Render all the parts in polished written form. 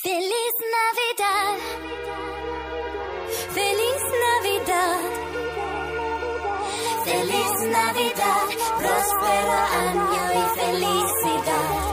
Feliz Navidad, Feliz Navidad, Feliz Navidad, próspero año y felicidad.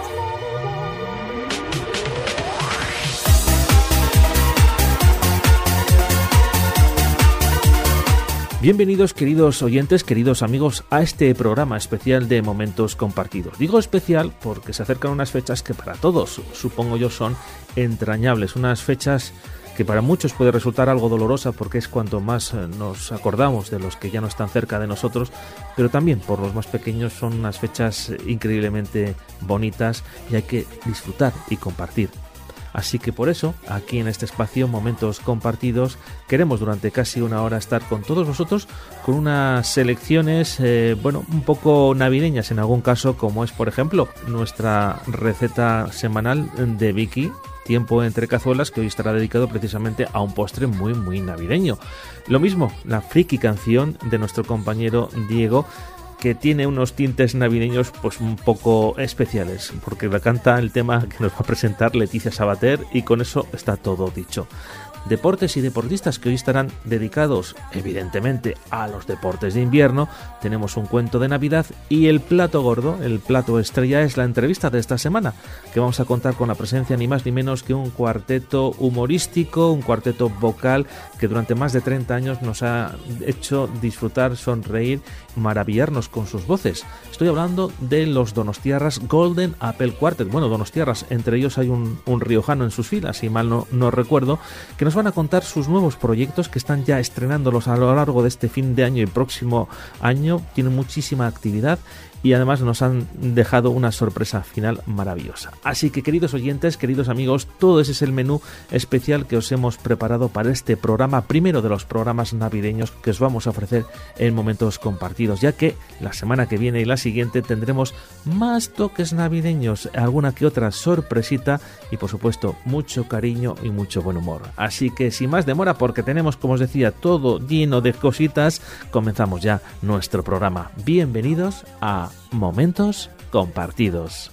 Bienvenidos, queridos oyentes, queridos amigos, a este programa especial de Momentos Compartidos. Digo especial porque se acercan unas fechas que para todos, supongo yo, son entrañables. Unas fechas que para muchos puede resultar algo dolorosa porque es cuanto más nos acordamos de los que ya no están cerca de nosotros, pero también por los más pequeños son unas fechas increíblemente bonitas y hay que disfrutar y compartir. Así que por eso, aquí en este espacio, Momentos Compartidos, queremos durante casi una hora estar con todos vosotros con unas selecciones, un poco navideñas en algún caso, como es, por ejemplo, nuestra receta semanal de Vicky, Tiempo entre Cazuelas, que hoy estará dedicado precisamente a un postre muy, muy navideño. Lo mismo, la friki canción de nuestro compañero Diego, que tiene unos tintes navideños pues un poco especiales, porque la canta el tema que nos va a presentar Leticia Sabater y con eso está todo dicho. Deportes y deportistas que hoy estarán dedicados evidentemente a los deportes de invierno. Tenemos un cuento de Navidad y el plato gordo, el plato estrella, es la entrevista de esta semana, que vamos a contar con la presencia ni más ni menos que un cuarteto humorístico, un cuarteto vocal que durante más de 30 años nos ha hecho disfrutar, sonreír, maravillarnos con sus voces. Estoy hablando de los donostiarras Golden Apple Quartet. Bueno, donostiarras, entre ellos hay un riojano en sus filas, si mal no recuerdo, que nos van a contar sus nuevos proyectos que están ya estrenándolos a lo largo de este fin de año y próximo año. Tienen muchísima actividad y además nos han dejado una sorpresa final maravillosa. Así que, queridos oyentes, queridos amigos, todo ese es el menú especial que os hemos preparado para este programa, primero de los programas navideños que os vamos a ofrecer en Momentos Compartidos, ya que la semana que viene y la siguiente tendremos más toques navideños, alguna que otra sorpresita y, por supuesto, mucho cariño y mucho buen humor. Así que, sin más demora, porque tenemos, como os decía, todo lleno de cositas, comenzamos ya nuestro programa. Bienvenidos a Momentos Compartidos.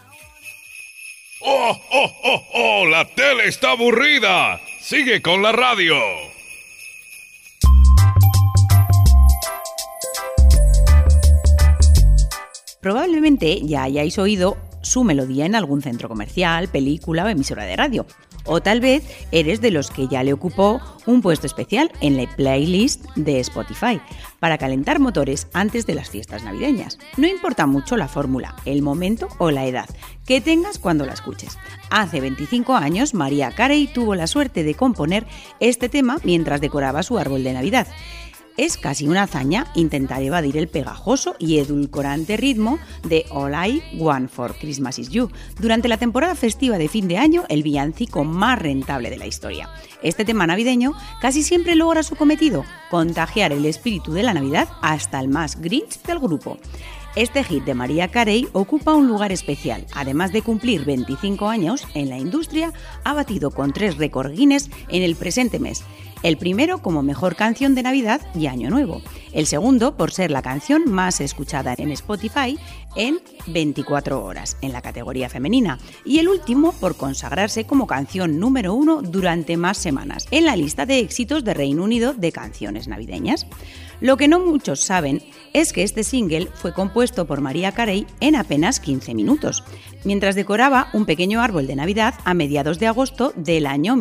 ¡Oh, oh, oh, oh! ¡La tele está aburrida! ¡Sigue con la radio! Probablemente ya hayáis oído su melodía en algún centro comercial, película o emisora de radio. O tal vez eres de los que ya le ocupó un puesto especial en la playlist de Spotify para calentar motores antes de las fiestas navideñas. No importa mucho la fórmula, el momento o la edad que tengas cuando la escuches. Hace 25 años, Mariah Carey tuvo la suerte de componer este tema mientras decoraba su árbol de Navidad. Es casi una hazaña intentar evadir el pegajoso y edulcorante ritmo de All I Want for Christmas Is You durante la temporada festiva de fin de año, el villancico más rentable de la historia. Este tema navideño casi siempre logra su cometido, contagiar el espíritu de la Navidad hasta el más Grinch del grupo. Este hit de Mariah Carey ocupa un lugar especial. Además de cumplir 25 años en la industria, ha batido con 3 récord Guinness en el presente mes. El primero como mejor canción de Navidad y Año Nuevo. El segundo por ser la canción más escuchada en Spotify en 24 horas en la categoría femenina. Y el último por consagrarse como canción número 1 durante más semanas en la lista de éxitos de Reino Unido de canciones navideñas. Lo que no muchos saben es que este single fue compuesto por Mariah Carey en apenas 15 minutos, mientras decoraba un pequeño árbol de Navidad a mediados de agosto del año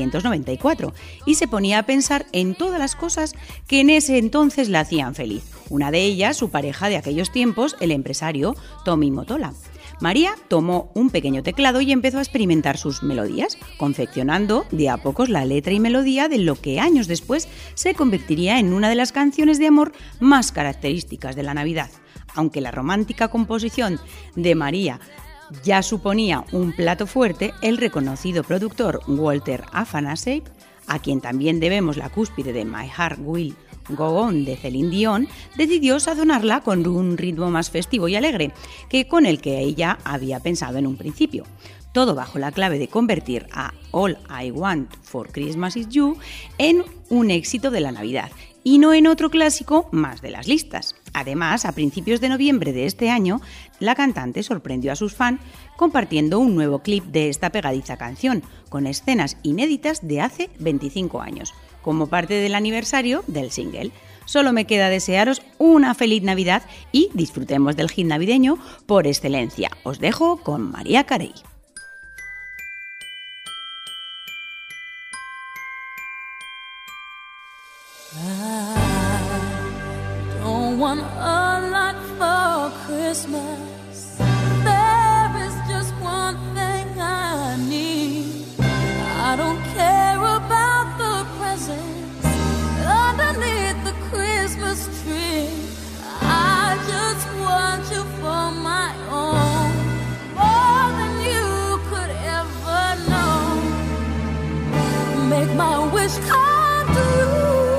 1994 y se ponía a pensar en todas las cosas que en ese entonces la hacían feliz. Una de ellas, su pareja de aquellos tiempos, el empresario Tommy Mottola. María tomó un pequeño teclado y empezó a experimentar sus melodías, confeccionando de a pocos la letra y melodía de lo que años después se convertiría en una de las canciones de amor más características de la Navidad. Aunque la romántica composición de María ya suponía un plato fuerte, el reconocido productor Walter Afanasieff, a quien también debemos la cúspide de My Heart Will Go On de Celine Dion, decidió sazonarla con un ritmo más festivo y alegre que con el que ella había pensado en un principio. Todo bajo la clave de convertir a All I Want for Christmas Is You en un éxito de la Navidad y no en otro clásico más de las listas. Además, a principios de noviembre de este año, la cantante sorprendió a sus fans compartiendo un nuevo clip de esta pegadiza canción, con escenas inéditas de hace 25 años, como parte del aniversario del single. Solo me queda desearos una feliz Navidad y disfrutemos del hit navideño por excelencia. Os dejo con Mariah Carey. I don't want a lot for Christmas. There is just one thing I need. I don't care about the presents underneath the Christmas tree. I just want you for my own, more than you could ever know. Make my wish come true.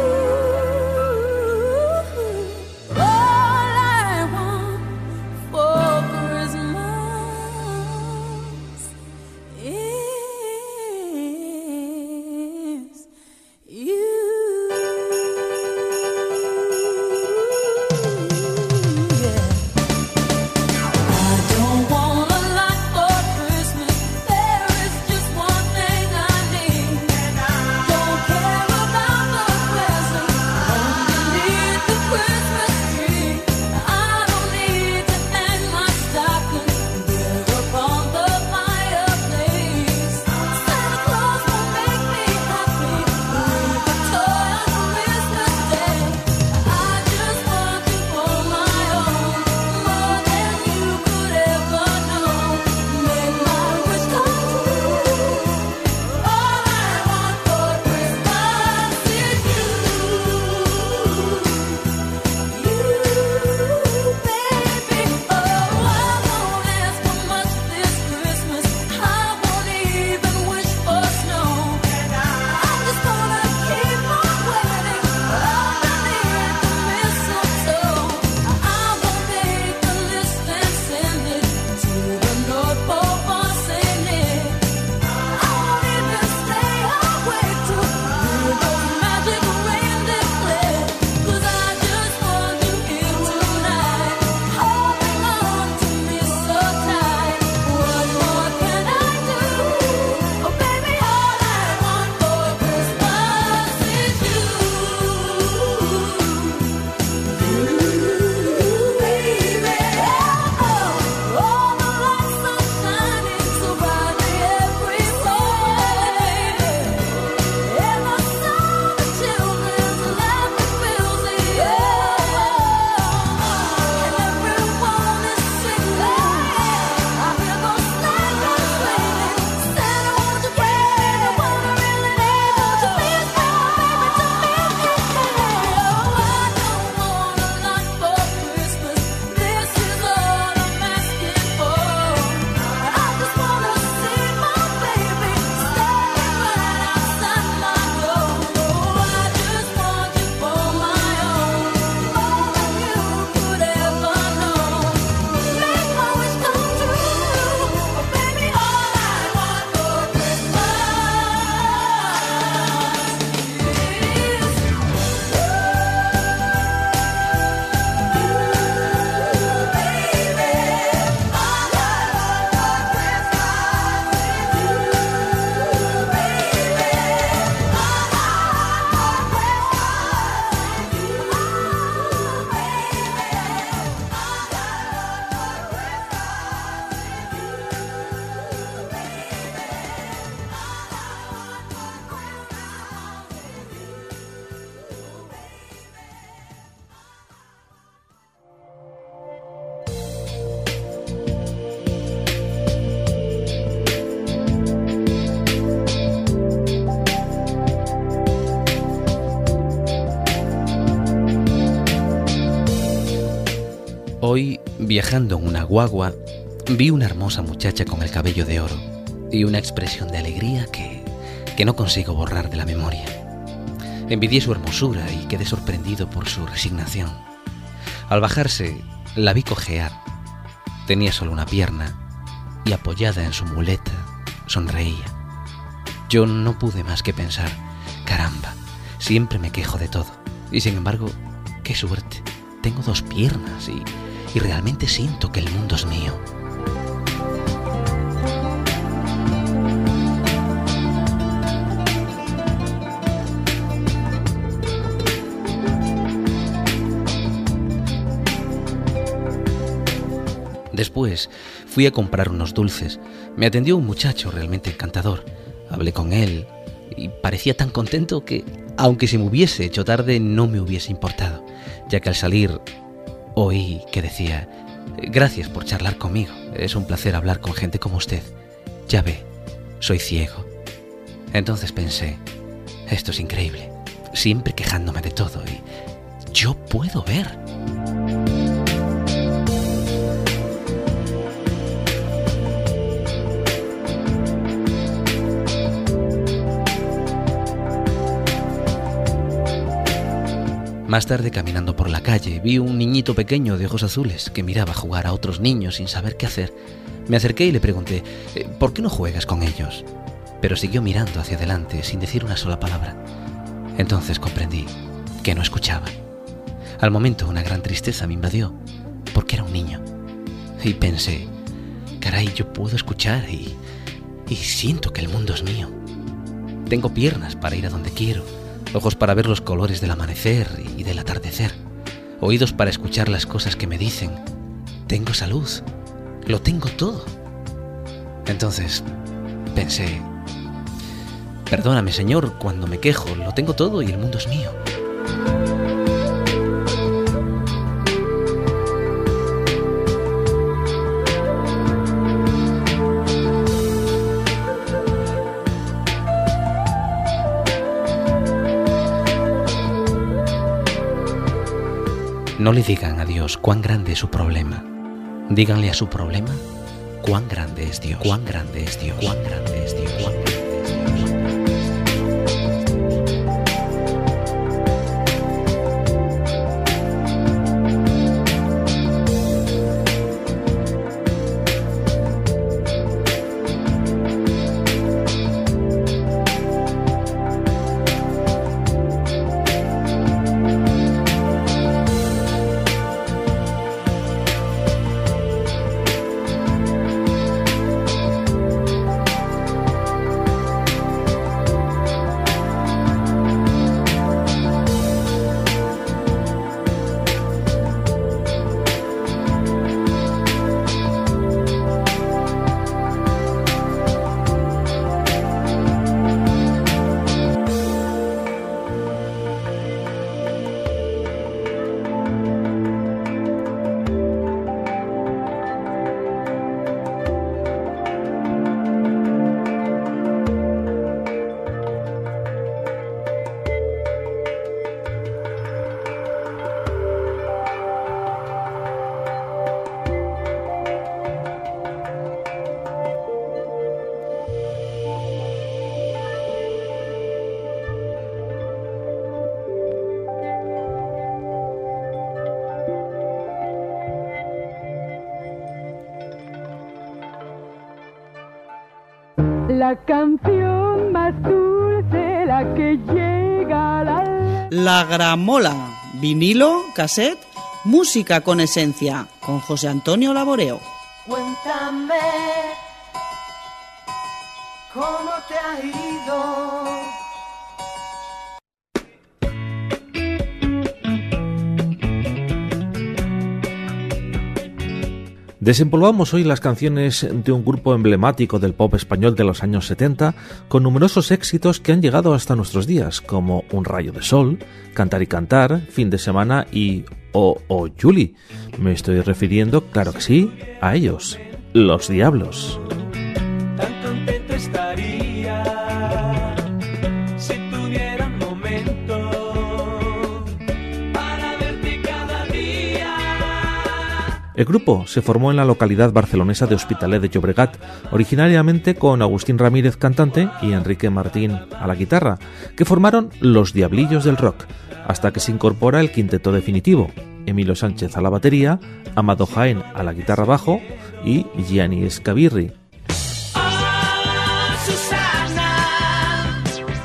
Hoy, viajando en una guagua, vi una hermosa muchacha con el cabello de oro y una expresión de alegría que no consigo borrar de la memoria. Envidié su hermosura y quedé sorprendido por su resignación. Al bajarse, la vi cojear. Tenía solo una pierna y apoyada en su muleta, sonreía. Yo no pude más que pensar, caramba, siempre me quejo de todo. Y sin embargo, qué suerte. tengo 2 piernas y realmente siento que el mundo es mío. Después fui a comprar unos dulces. Me atendió un muchacho realmente encantador. Hablé con él y parecía tan contento que, aunque se me hubiese hecho tarde, no me hubiese importado, ya que al salir oí que decía: gracias por charlar conmigo, es un placer hablar con gente como usted. Ya ve, soy ciego. Entonces pensé, esto es increíble, siempre quejándome de todo y yo puedo ver. Más tarde, caminando por la calle, vi un niñito pequeño de ojos azules que miraba jugar a otros niños sin saber qué hacer. Me acerqué y le pregunté: ¿por qué no juegas con ellos? Pero siguió mirando hacia adelante sin decir una sola palabra. Entonces comprendí que no escuchaba. Al momento una gran tristeza me invadió, porque era un niño. Y pensé: caray, yo puedo escuchar y siento que el mundo es mío. Tengo piernas para ir a donde quiero, ojos para ver los colores del amanecer y del atardecer, oídos para escuchar las cosas que me dicen. Tengo salud, lo tengo todo. Entonces pensé: perdóname, Señor, cuando me quejo, lo tengo todo y el mundo es mío. No le digan a Dios cuán grande es su problema. Díganle a su problema cuán grande es Dios. Cuán grande es Dios. Cuán grande es Dios. Cuán grande es Dios. La canción más dulce, la que llega La Gramola, vinilo, cassette, música con esencia, con José Antonio Laboreo. Cuéntame cómo te ha ido. Desempolvamos hoy las canciones de un grupo emblemático del pop español de los años 70, con numerosos éxitos que han llegado hasta nuestros días, como Un rayo de sol, Cantar y cantar, Fin de semana y Oh, oh, Julie. Me estoy refiriendo, claro que sí, a ellos, Los Diablos. Tan contento estaría si tuviera un momento para verte cada día. El grupo se formó en la localidad barcelonesa de Hospitalet de Llobregat, originariamente con Agustín Ramírez cantante y Enrique Martín a la guitarra, que formaron Los Diablillos del Rock, hasta que se incorpora el quinteto definitivo: Emilio Sánchez a la batería, Amado Jaén a la guitarra bajo y Gianni Escabirri.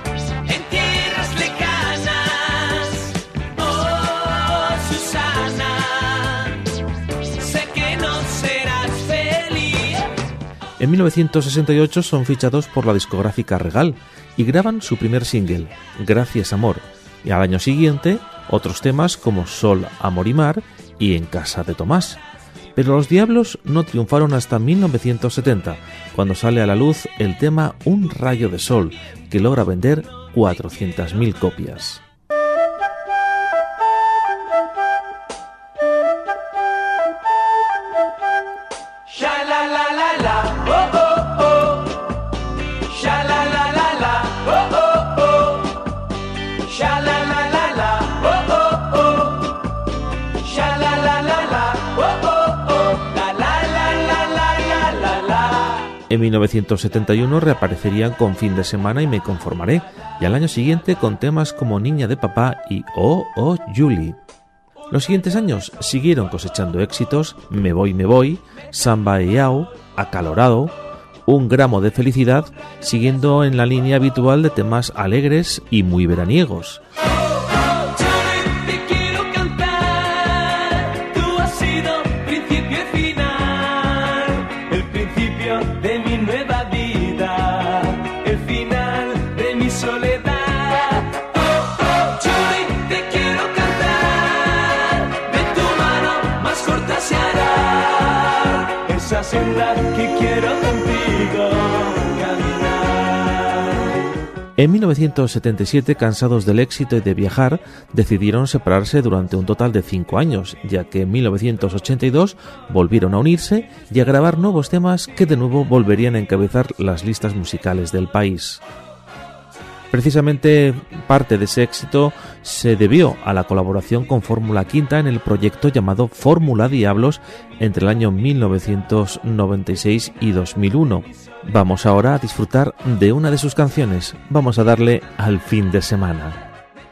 En tierras lejanas, oh Susana, En 1968 son fichados por la discográfica Regal y graban su primer single, Gracias Amor, y al año siguiente otros temas como Sol, Amor y Mar y En casa de Tomás. Pero los Diablos no triunfaron hasta 1970, cuando sale a la luz el tema Un rayo de sol, que logra vender 400.000 copias. En 1971 reaparecerían con Fin de semana y Me conformaré, y al año siguiente con temas como Niña de papá y Oh, oh, Julie. Los siguientes años siguieron cosechando éxitos Me voy, Samba y Au, Acalorado, Un gramo de felicidad, siguiendo en la línea habitual de temas alegres y muy veraniegos. Que quiero contigo caminar. En 1977, cansados del éxito y de viajar, decidieron separarse durante un total de 5 años, ya que en 1982 volvieron a unirse y a grabar nuevos temas que de nuevo volverían a encabezar las listas musicales del país. Precisamente parte de ese éxito se debió a la colaboración con Fórmula Quinta en el proyecto llamado Fórmula Diablos entre el año 1996 y 2001. Vamos ahora a disfrutar de una de sus canciones. Vamos a darle al fin de semana.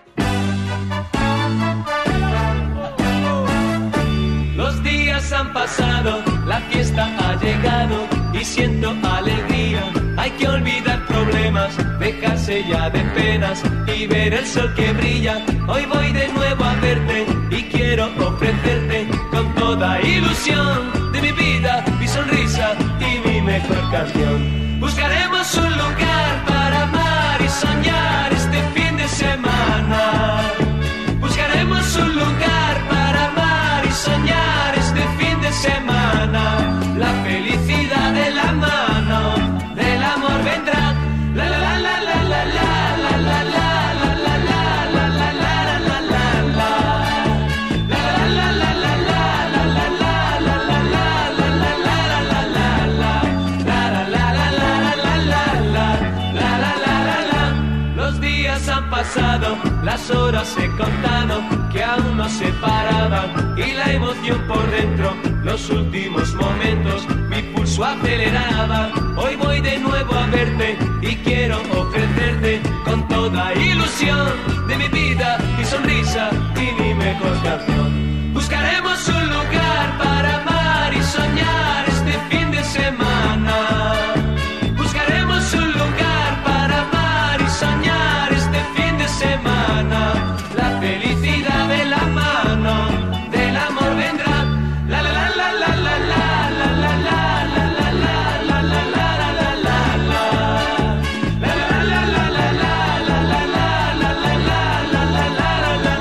Los días han pasado, la fiesta ha llegado y siento alegría. Hay que olvidar problemas, dejarse ya de penas y ver el sol que brilla. Hoy voy de nuevo a verte y quiero ofrecerte con toda ilusión de mi vida, mi sonrisa y mi mejor canción. Buscaremos un lugar para amar y soñar este fin de semana. Buscaremos un lugar para amar y soñar este fin de semana. La felicidad de la mano del amor vendrá. La la la la la la la la la la la la la la la la. Los días han pasado, las horas se contaron que aún nos separaban y la emoción por dentro, los últimos momentos, mi pulso aceleraba. Hoy voy de nuevo a verte y quiero ofrecerte con toda ilusión de mi vida, mi sonrisa y mi mejor canción. Buscaremos un lugar para amar y soñar este fin de semana. Buscaremos un lugar para amar y soñar este fin de semana. La felicidad de la mano del amor vendrá. La la la la la la la la la la la la la la la la la. La la la la la la la la la la la la la la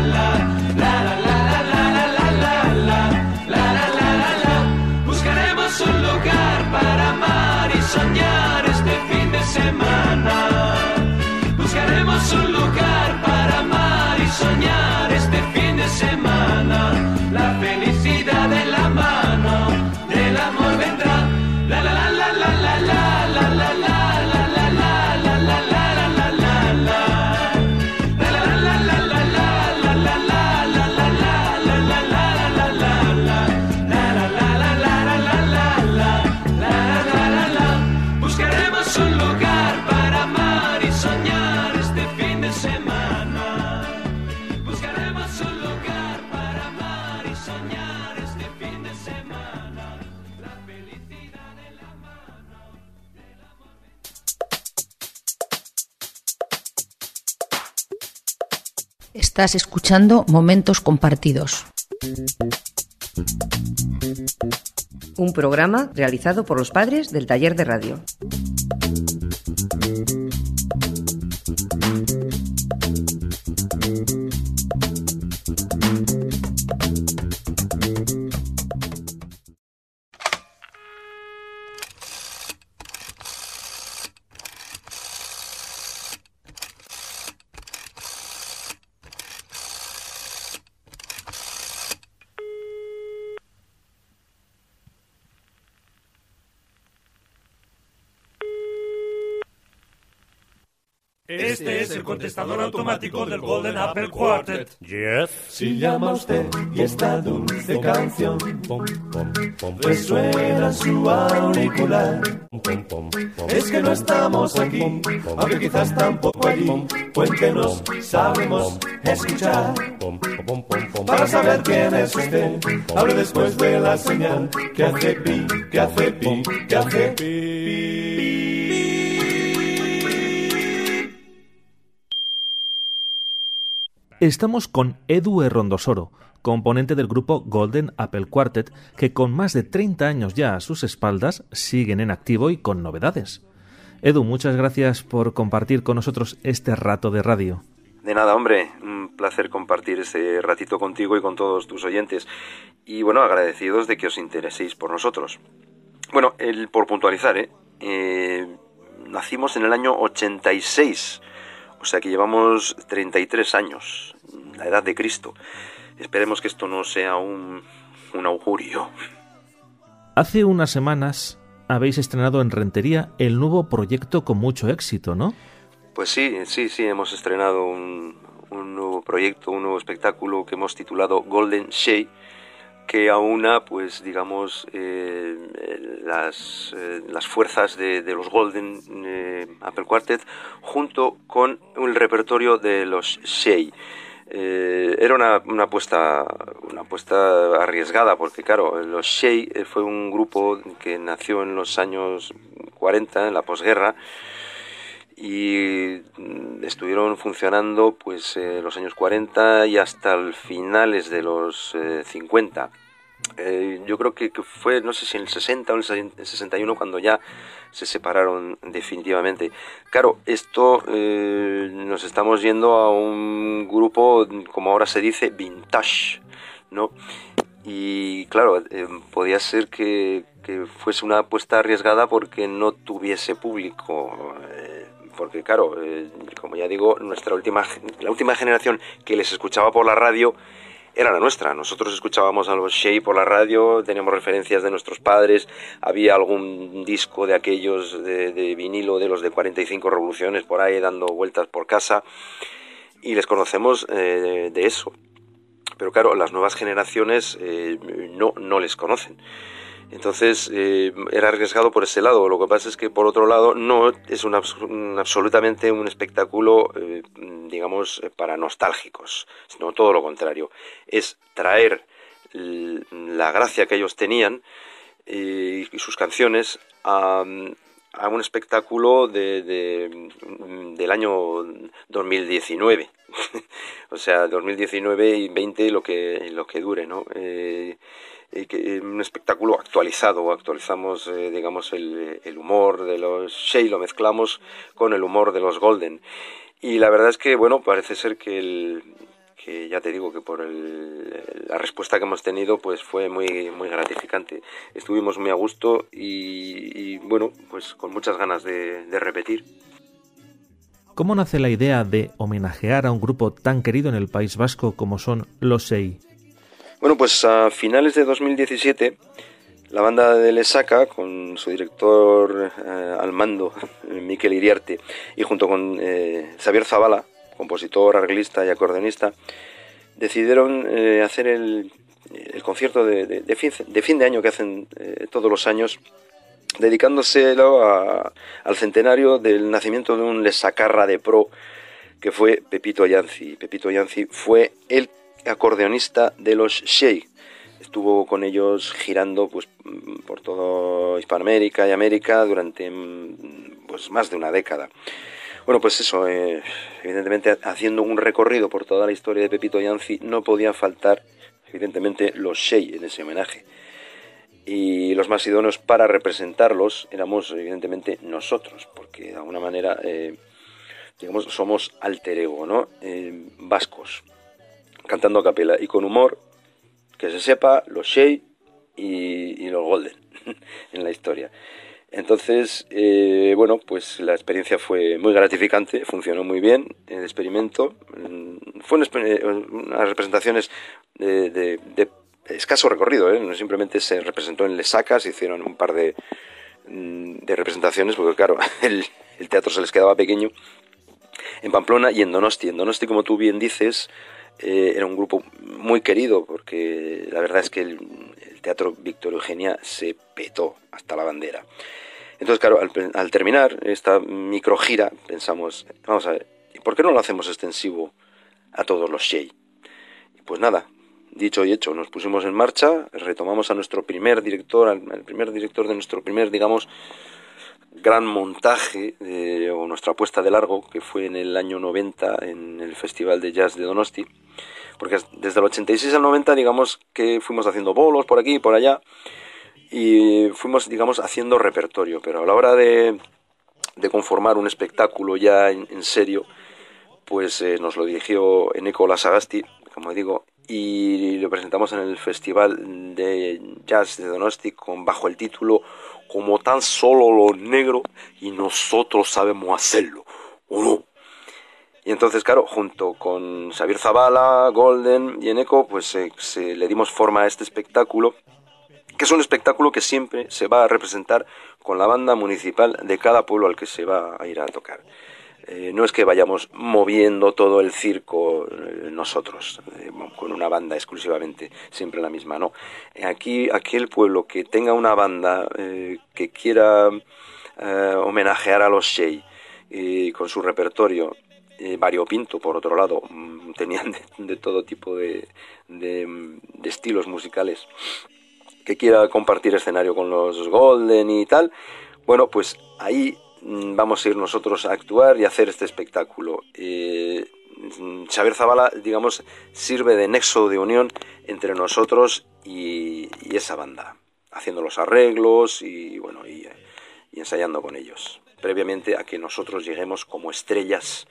la. Buscaremos un lugar para amar y soñar este fin de semana. Buscaremos un lugar para amar y soñar este fin de semana. La felicidad de la mano del amor vendrá. La la la la la la la la la la la la la la la la la la. La la la la la la la la la la la la la la la la la. La la la la la la la la. Buscaremos un lugar para amar y soñar este fin de semana. Buscaremos un lugar para amar y soñar este fin de semana. La felicidad de la mano del amor. Estás escuchando Momentos Compartidos. un programa realizado por los padres del taller de radio. Este es el contestador automático del Golden Apple Quartet. Yes. Si llama usted y esta dulce canción resuena en su auricular, es que no estamos aquí, aunque quizás tampoco allí. Cuéntenos, sabemos escuchar. Para saber quién es usted, hable después de la señal que hace pi, que hace pi, que hace pi. Estamos con Edu Errondosoro, componente del grupo Golden Apple Quartet, que con más de 30 años ya a sus espaldas siguen en activo y con novedades. Edu, muchas gracias por compartir con nosotros este rato de radio. De nada, hombre, un placer compartir este ratito contigo y con todos tus oyentes. Y bueno, agradecidos de que os intereséis por nosotros. Bueno, por puntualizar, nacimos en el año 86. O sea que llevamos 33 años, la edad de Cristo. Esperemos que esto no sea un augurio. Hace unas semanas habéis estrenado en Rentería el nuevo proyecto con mucho éxito, ¿no? Pues sí, hemos estrenado un nuevo proyecto, un nuevo espectáculo que hemos titulado Golden Shea, que aúna, pues digamos, las fuerzas de los Golden Apple Quartet junto con el repertorio de los Shea. Era una apuesta arriesgada, porque claro, los Shea fue un grupo que nació en los años 40, en la posguerra, y estuvieron funcionando pues los años 40 y hasta el finales de los 50. Yo creo que fue, no sé si en el 60 o en el 61 cuando ya se separaron definitivamente. Claro, esto nos estamos yendo a un grupo, como ahora se dice, vintage, ¿no? Y claro, podía ser que fuese una apuesta arriesgada porque no tuviese público, porque claro, como ya digo, la última generación que les escuchaba por la radio era la nuestra. Nosotros escuchábamos a los Shea por la radio, teníamos referencias de nuestros padres, había algún disco de aquellos de vinilo de los de 45 revoluciones por ahí dando vueltas por casa, y les conocemos de eso. Pero claro, las nuevas generaciones no les conocen. Entonces era arriesgado por ese lado. Lo que pasa es que por otro lado no es absolutamente un espectáculo, digamos, para nostálgicos, sino todo lo contrario. Es traer la gracia que ellos tenían y sus canciones a un espectáculo del año 2019. O sea, 2019 y 20 lo que dure, ¿no? Un espectáculo actualizado. Actualizamos, digamos, el humor de los Shea, lo mezclamos con el humor de los Golden. Y la verdad es que, bueno, parece ser que ya te digo que por la respuesta que hemos tenido, pues fue muy, muy gratificante. Estuvimos muy a gusto y bueno, pues con muchas ganas de repetir. ¿Cómo nace la idea de homenajear a un grupo tan querido en el País Vasco como son los Shea? Bueno, pues a finales de 2017, la banda de Lesaca, con su director al mando, Mikel Iriarte, y junto con Xavier Zavala, compositor, arreglista y acordeonista, decidieron hacer el concierto de fin de año que hacen todos los años, dedicándoselo al centenario del nacimiento de un lesacarra de pro, que fue Pepito Yancy. Pepito Yancy fue el acordeonista de los Shea. Estuvo con ellos girando pues por toda Hispanoamérica y América durante pues más de una década. Bueno, pues eso, evidentemente haciendo un recorrido por toda la historia de Pepito Yancy no podían faltar evidentemente los Shea en ese homenaje. y los más idóneos para representarlos éramos evidentemente nosotros, porque de alguna manera digamos somos alter ego, ¿no? Vascos, cantando a capela y con humor, que se sepa, los Shea y los Golden en la historia. Entonces, bueno, pues la experiencia fue muy gratificante, funcionó muy bien el experimento. Fue unas representaciones de escaso recorrido, no simplemente se representó en Lesaca, se hicieron un par de representaciones, porque claro, el teatro se les quedaba pequeño, en Pamplona y en Donosti. En Donosti, como tú bien dices, era un grupo muy querido, porque la verdad es que el Teatro Víctor Eugenia se petó hasta la bandera. Entonces, claro, al terminar esta microgira, pensamos, vamos a ver, ¿y por qué no lo hacemos extensivo a todos los Shea? Pues nada, dicho y hecho, nos pusimos en marcha, retomamos a nuestro primer director, al primer director de nuestro primer, digamos, gran montaje, o nuestra puesta de largo, que fue en el año 90 en el Festival de Jazz de Donosti, porque desde el 86 al 90, digamos que fuimos haciendo bolos por aquí y por allá, y fuimos, digamos, haciendo repertorio, pero a la hora de conformar un espectáculo ya en serio, pues nos lo dirigió Eneko Lasagasti, como digo, y lo presentamos en el Festival de Jazz de Donosti bajo el título Como tan solo lo negro y nosotros sabemos hacerlo, ¿o no? Y entonces, claro, junto con Xavier Zabala, Golden y Eneko, pues le dimos forma a este espectáculo, que es un espectáculo que siempre se va a representar con la banda municipal de cada pueblo al que se va a ir a tocar. No es que vayamos moviendo todo el circo nosotros, con una banda exclusivamente, siempre la misma, no. Aquí, aquel pueblo que tenga una banda que quiera homenajear a los Shea con su repertorio, variopinto, por otro lado, tenían de todo tipo de estilos musicales, que quiera compartir escenario con los Golden y tal, bueno, pues ahí vamos a ir nosotros a actuar y a hacer este espectáculo. Xavier Zabala, digamos, sirve de nexo de unión entre nosotros y esa banda, haciendo los arreglos y bueno, y ensayando con ellos, previamente a que nosotros lleguemos como estrellas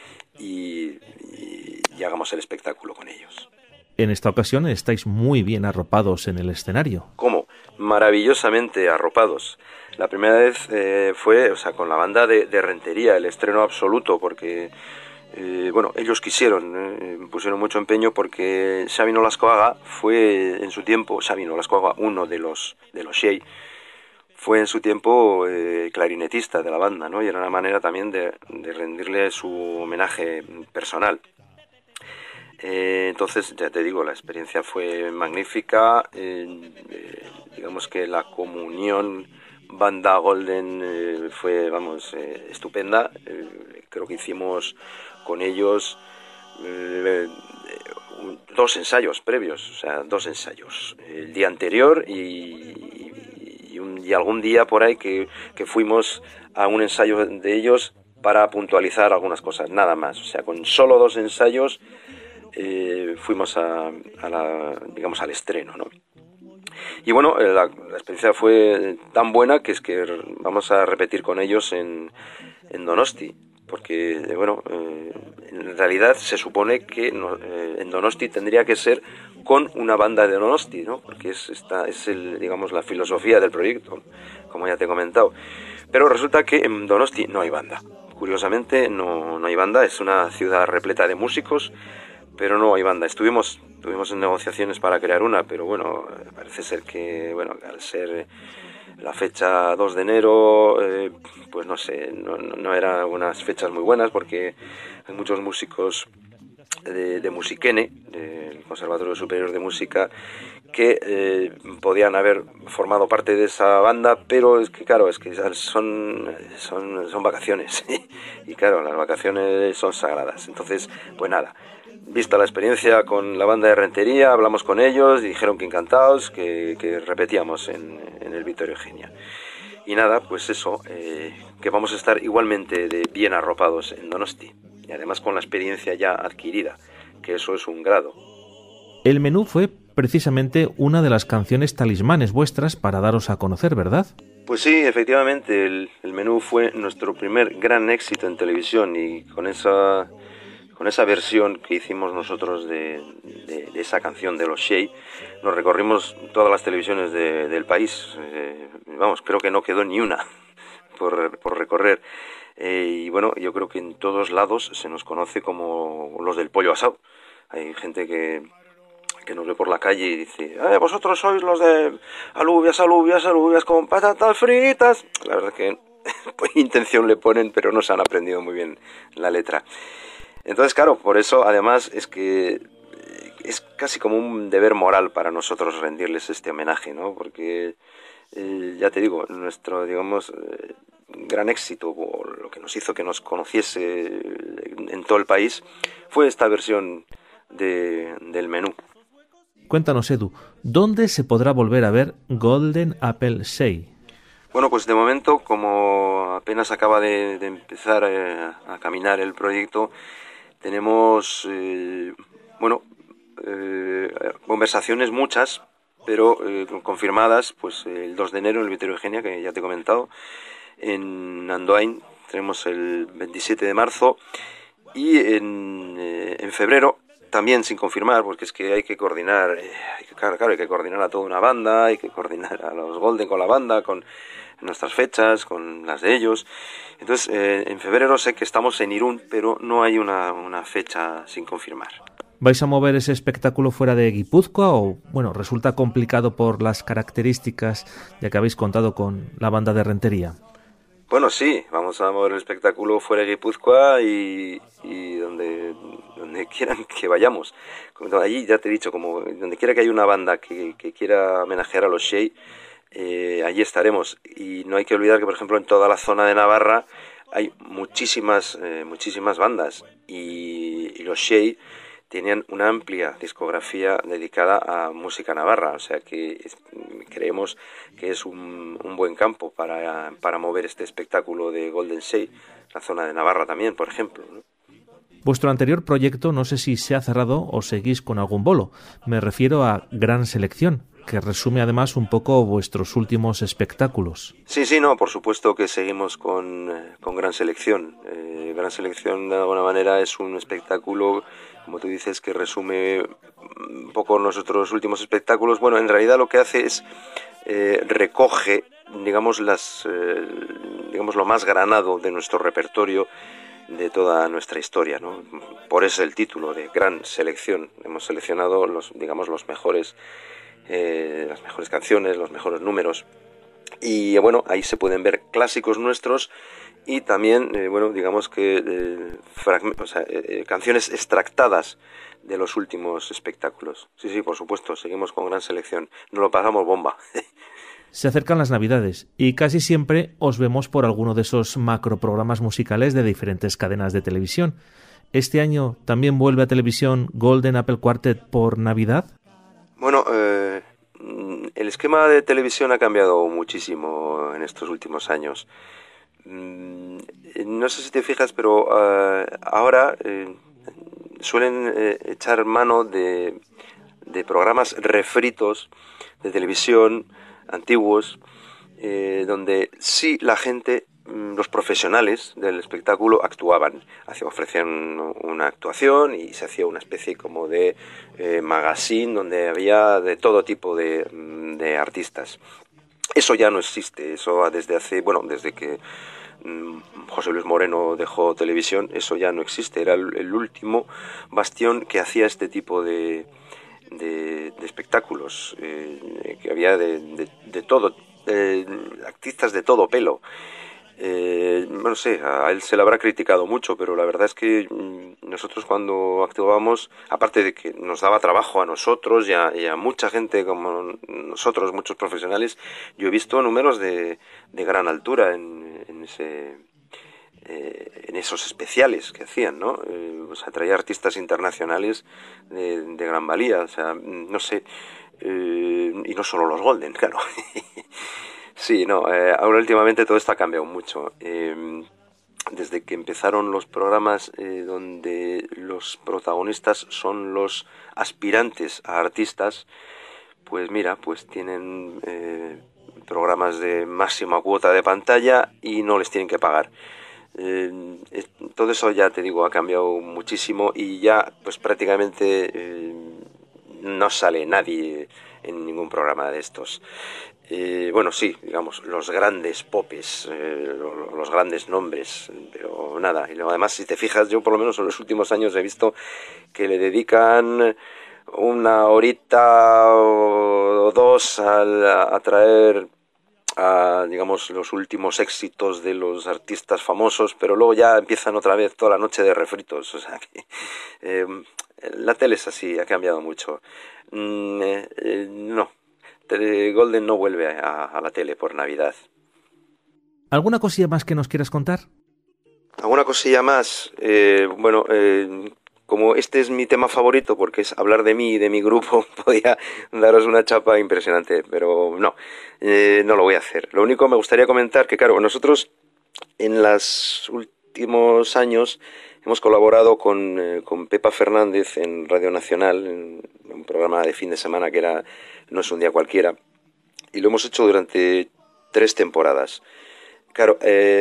y hagamos el espectáculo con ellos. En esta ocasión estáis muy bien arropados en el escenario. ¿Cómo? Maravillosamente arropados. La primera vez fue, o sea, con la banda de Rentería, el estreno absoluto, porque, bueno, ellos quisieron, pusieron mucho empeño, porque Xavi Nolascoaga fue en su tiempo, Xavi Nolascoaga, uno de los Shea, fue en su tiempo clarinetista de la banda, ¿no? Y era una manera también de rendirle su homenaje personal. Entonces, ya te digo, la experiencia fue magnífica, digamos que la comunión banda Golden fue, vamos, estupenda. Creo que hicimos con ellos 2 ensayos previos, o sea, 2 ensayos, el día anterior y algún día por ahí que fuimos a un ensayo de ellos para puntualizar algunas cosas, nada más, o sea, con solo 2 ensayos fuimos digamos, al estreno, ¿no? Y bueno, la experiencia fue tan buena que es que vamos a repetir con ellos en Donosti, porque bueno, en realidad se supone que en Donosti tendría que ser con una banda de Donosti, ¿no? Porque es digamos, la filosofía del proyecto, como ya te he comentado. Pero resulta que en Donosti no hay banda. Curiosamente no hay banda, es una ciudad repleta de músicos, pero no hay banda. Estuvimos en negociaciones para crear una, pero bueno, parece ser que, bueno, al ser la fecha 2 de enero, pues no sé, no eran unas fechas muy buenas, porque hay muchos músicos de Musiquene, del Conservatorio Superior de Música, que podían haber formado parte de esa banda, pero es que claro, es que son vacaciones y claro, las vacaciones son sagradas. Entonces, pues nada, vista la experiencia con la banda de Rentería, hablamos con ellos y dijeron que encantados, que repetíamos en el Víctor Eugenia. Y nada, pues eso, que vamos a estar igualmente bien arropados en Donosti, y además con la experiencia ya adquirida, que eso es un grado. El menú fue precisamente una de las canciones talismanes vuestras para daros a conocer, ¿verdad? Pues sí, efectivamente, el menú fue nuestro primer gran éxito en televisión y con esa versión que hicimos nosotros de esa canción de los Shea, nos recorrimos todas las televisiones del país. Vamos, creo que no quedó ni una por recorrer. Y bueno, yo creo que en todos lados se nos conoce como los del pollo asado. Hay gente que nos ve por la calle y dice: vosotros sois los de alubias con patatas fritas. La verdad que pues intención le ponen, pero no se han aprendido muy bien la letra. Entonces, claro, por eso además es que es casi como un deber moral para nosotros rendirles este homenaje, ¿no? Porque ya te digo, nuestro, digamos, gran éxito, o lo que nos hizo que nos conociese en todo el país, fue esta versión del menú. Cuéntanos, Edu, ¿dónde se podrá volver a ver Golden Apple Shea? Bueno, pues de momento, como apenas acaba de empezar a caminar el proyecto, tenemos, conversaciones muchas, pero confirmadas, pues el 2 de enero en el Auditorio Eugenia, que ya te he comentado, en Andoain tenemos el 27 de marzo, y en febrero, también sin confirmar, porque es que hay que coordinar, hay que coordinar a toda una banda, hay que coordinar a los Golden con la banda, con nuestras fechas, con las de ellos. Entonces, en febrero sé que estamos en Irún, pero no hay una fecha sin confirmar. ¿Vais a mover ese espectáculo fuera de Guipúzcoa o, bueno, resulta complicado por las características ya que habéis contado con la banda de Rentería? Bueno, sí, vamos a mover el espectáculo fuera de Guipúzcoa y donde quieran que vayamos. Allí, ya te he dicho, como donde quiera que haya una banda que quiera homenajear a los Shea, allí estaremos. Y no hay que olvidar que, por ejemplo, en toda la zona de Navarra hay muchísimas bandas y los Shea tenían una amplia discografía dedicada a música navarra, o sea que creemos que es un buen campo para mover este espectáculo de Golden Shea, la zona de Navarra también, por ejemplo, ¿no? Vuestro anterior proyecto no sé si se ha cerrado o seguís con algún bolo. Me refiero a Gran Selección, que resume además un poco vuestros últimos espectáculos. Sí, no, por supuesto que seguimos con Gran Selección. Gran Selección, de alguna manera, es un espectáculo, como tú dices, que resume un poco nuestros últimos espectáculos. Bueno, en realidad lo que hace es recoge, digamos, lo más granado de nuestro repertorio, de toda nuestra historia, ¿no? Por eso el título de Gran Selección. Hemos seleccionado las mejores canciones, los mejores números, y bueno, ahí se pueden ver clásicos nuestros y también digamos que canciones extractadas de los últimos espectáculos. Sí, por supuesto, seguimos con Gran Selección, nos lo pasamos bomba. Se acercan las Navidades y casi siempre os vemos por alguno de esos macroprogramas musicales de diferentes cadenas de televisión. ¿Este año también vuelve a televisión Golden Apple Quartet por Navidad? Bueno, el esquema de televisión ha cambiado muchísimo en estos últimos años. No sé si te fijas, pero ahora suelen echar mano de programas refritos de televisión antiguos, donde sí la gente, los profesionales del espectáculo actuaban, ofrecían una actuación y se hacía una especie como de magazine donde había de todo tipo de artistas. Eso ya no existe, eso desde que José Luis Moreno dejó televisión, eso ya no existe, era el último bastión que hacía este tipo de espectáculos, que había de todo, artistas de todo pelo. No sé, a él se le habrá criticado mucho, pero la verdad es que nosotros cuando actuábamos, aparte de que nos daba trabajo a nosotros y a mucha gente como nosotros, muchos profesionales, yo he visto números de gran altura en esos especiales que hacían, ¿no? Traía artistas internacionales de gran valía, o sea, no sé, y no solo los Golden, claro. Sí, no, ahora últimamente todo esto ha cambiado mucho. desde que empezaron los programas donde los protagonistas son los aspirantes a artistas, pues mira, pues tienen programas de máxima cuota de pantalla y no les tienen que pagar. Todo eso, ya te digo, ha cambiado muchísimo y ya pues prácticamente no sale nadie en ningún programa de estos. Bueno, sí, digamos, los grandes popes, los grandes nombres, pero nada. Y luego, además, si te fijas, yo por lo menos en los últimos años he visto que le dedican una horita o dos a traer digamos, los últimos éxitos de los artistas famosos, pero luego ya empiezan otra vez toda la noche de refritos. O sea que la tele es así, ha cambiado mucho. No, Golden no vuelve a la tele por Navidad. ¿Alguna cosilla más que nos quieras contar? ¿Alguna cosilla más? Bueno, como este es mi tema favorito, porque es hablar de mí y de mi grupo, podía daros una chapa impresionante, pero no lo voy a hacer. Lo único me gustaría comentar que, claro, nosotros en los últimos años hemos colaborado con Pepa Fernández en Radio Nacional, en un programa de fin de semana que era No es un día cualquiera, y lo hemos hecho durante 3 temporadas. Claro,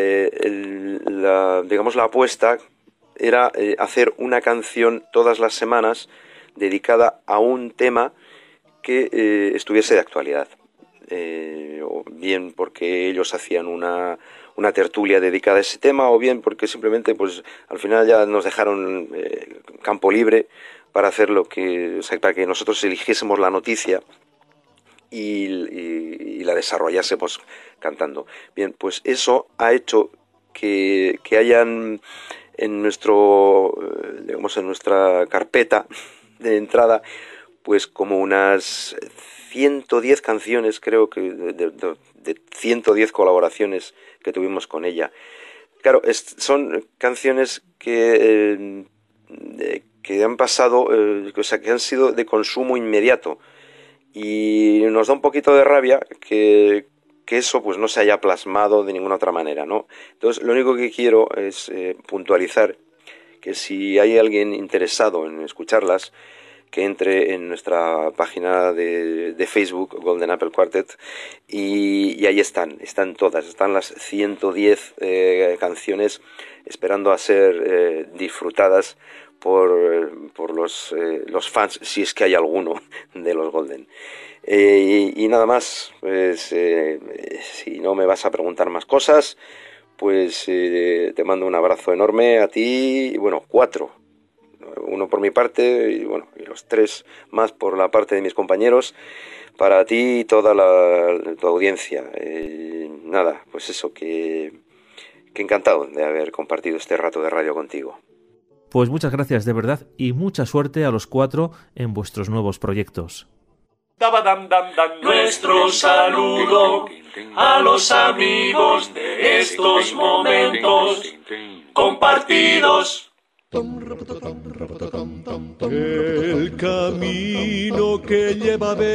digamos la apuesta era hacer una canción todas las semanas dedicada a un tema que estuviese de actualidad. O bien porque ellos hacían una tertulia dedicada a ese tema, o bien porque simplemente pues al final ya nos dejaron campo libre para hacer para que nosotros eligiésemos la noticia y la desarrollásemos cantando. Bien, pues eso ha hecho que hayan en digamos, en nuestra carpeta de entrada, pues como unas 110 canciones, creo que de 110 colaboraciones que tuvimos con ella. Claro, son canciones que han pasado, o sea, que han sido de consumo inmediato, y nos da un poquito de rabia que eso pues no se haya plasmado de ninguna otra manera, ¿no? Entonces, lo único que quiero es puntualizar que si hay alguien interesado en escucharlas, que entre en nuestra página de Facebook, Golden Apple Quartet, y ahí están todas, están las 110 canciones esperando a ser disfrutadas por los fans, si es que hay alguno de los Golden. Y nada más, pues si no me vas a preguntar más cosas, pues te mando un abrazo enorme a ti, y bueno, 4, uno por mi parte y bueno, y los 3 más por la parte de mis compañeros, para ti y toda tu audiencia. Nada, pues eso, que encantado de haber compartido este rato de radio contigo. Pues muchas gracias de verdad y mucha suerte a los 4 en vuestros nuevos proyectos. Nuestro saludo a los amigos de estos momentos compartidos. El camino que lleva a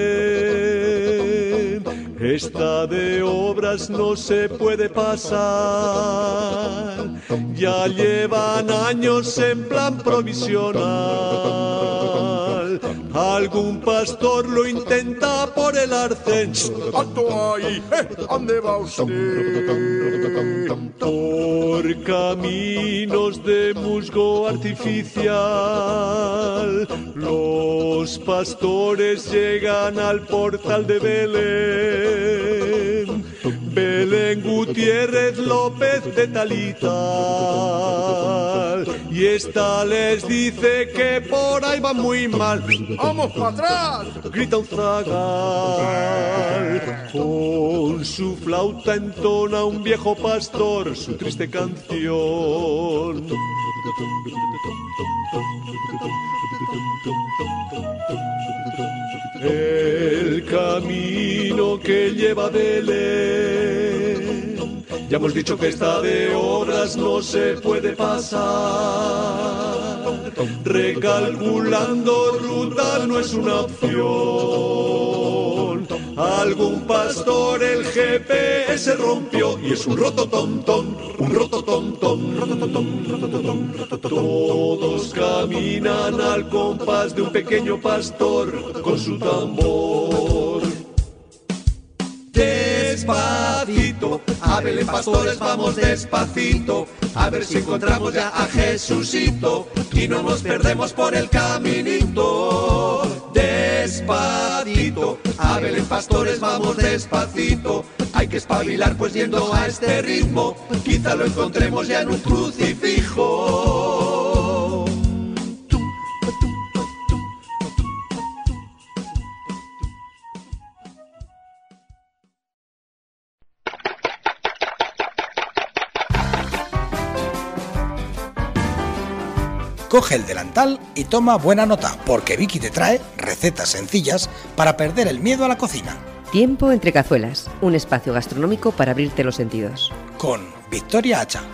Belén está de obras, no se puede pasar. Ya llevan años en plan provisional. Algún pastor lo intenta por el arcén. ¡Alto ahí! ¿Dónde va usted? Por caminos de musgo artificial, los pastores llegan al portal de Belén. Belén Gutiérrez López de Talital, y esta les dice que por ahí va muy mal. ¡Vamos para atrás!, grita un zagal. Con su flauta entona un viejo pastor su triste canción. El camino que lleva a Belén, ya hemos dicho que está de obras, no se puede pasar. Recalculando ruta no es una opción. algún pastor el GPS rompió y es un rototontón, un rototontón, rototontón, rototontón, rototontón. Todos caminan al compás de un pequeño pastor con su tambor. Despacito, a Belén pastores vamos despacito, a ver si encontramos ya a Jesucito y no nos perdemos por el caminito. Despacito, a Belén pastores vamos despacito, hay que espabilar pues yendo a este ritmo, quizá lo encontremos ya en un crucifijo. Coge el delantal y toma buena nota, porque Vicky te trae recetas sencillas para perder el miedo a la cocina. Tiempo entre cazuelas, un espacio gastronómico para abrirte los sentidos. Con Victoria Hacha.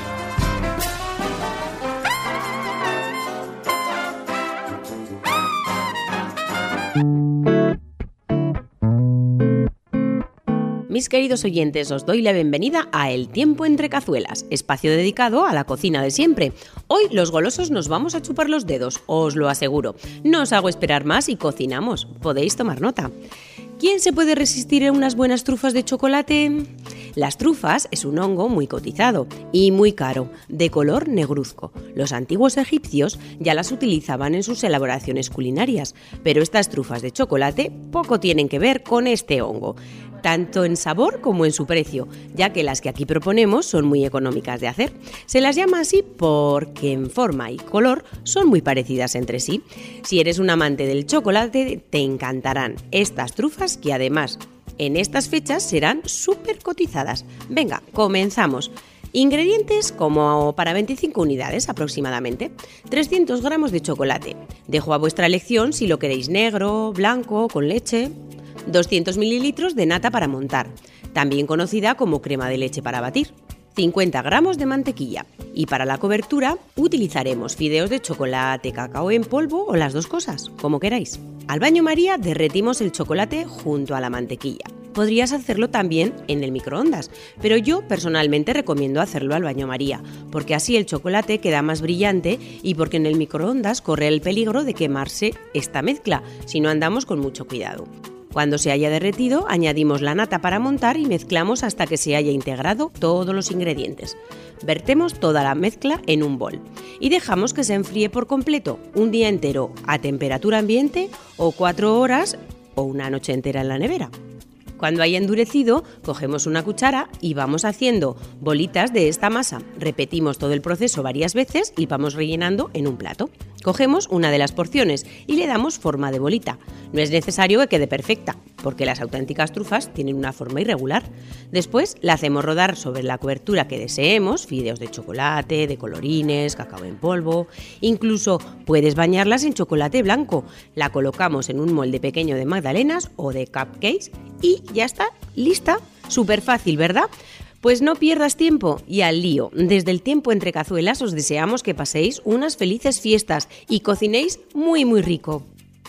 Mis queridos oyentes, os doy la bienvenida a El Tiempo entre Cazuelas, espacio dedicado a la cocina de siempre. Hoy los golosos nos vamos a chupar los dedos, os lo aseguro. No os hago esperar más y cocinamos. Podéis tomar nota. ¿Quién se puede resistir a unas buenas trufas de chocolate? Las trufas es un hongo muy cotizado y muy caro, de color negruzco. Los antiguos egipcios ya las utilizaban en sus elaboraciones culinarias, pero estas trufas de chocolate poco tienen que ver con este hongo, tanto en sabor como en su precio, ya que las que aquí proponemos son muy económicas de hacer. Se las llama así porque en forma y color son muy parecidas entre sí. Si eres un amante del chocolate, te encantarán estas trufas que además en estas fechas serán súper cotizadas. Venga, comenzamos. Ingredientes como para 25 unidades aproximadamente. 300 gramos de chocolate. Dejo a vuestra elección si lo queréis negro, blanco, con leche. 200 mililitros de nata para montar, también conocida como crema de leche para batir. 50 gramos de mantequilla. Y para la cobertura utilizaremos fideos de chocolate, cacao en polvo o las dos cosas, como queráis. Al baño María derretimos el chocolate junto a la mantequilla. Podrías hacerlo también en el microondas, pero yo personalmente recomiendo hacerlo al baño María, porque así el chocolate queda más brillante y porque en el microondas corre el peligro de quemarse esta mezcla, si no andamos con mucho cuidado. Cuando se haya derretido, añadimos la nata para montar y mezclamos hasta que se haya integrado todos los ingredientes. Vertemos toda la mezcla en un bol y dejamos que se enfríe por completo, un día entero a temperatura ambiente o 4 horas o una noche entera en la nevera. Cuando haya endurecido, cogemos una cuchara y vamos haciendo bolitas de esta masa. Repetimos todo el proceso varias veces y vamos rellenando en un plato. Cogemos una de las porciones y le damos forma de bolita. No es necesario que quede perfecta, porque las auténticas trufas tienen una forma irregular. Después la hacemos rodar sobre la cobertura que deseemos, fideos de chocolate, de colorines, cacao en polvo. Incluso puedes bañarlas en chocolate blanco. La colocamos en un molde pequeño de magdalenas o de cupcakes y ya está, lista. Súper fácil, ¿verdad? Pues no pierdas tiempo y al lío. Desde El Tiempo entre Cazuelas os deseamos que paséis unas felices fiestas y cocinéis muy muy rico.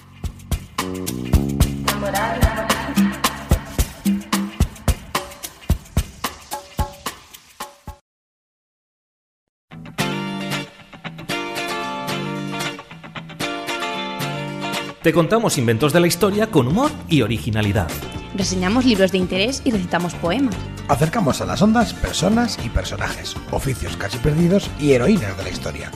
Te contamos inventos de la historia con humor y originalidad. Reseñamos libros de interés y recitamos poemas. Acercamos a las ondas personas y personajes, oficios casi perdidos y heroínas de la historia.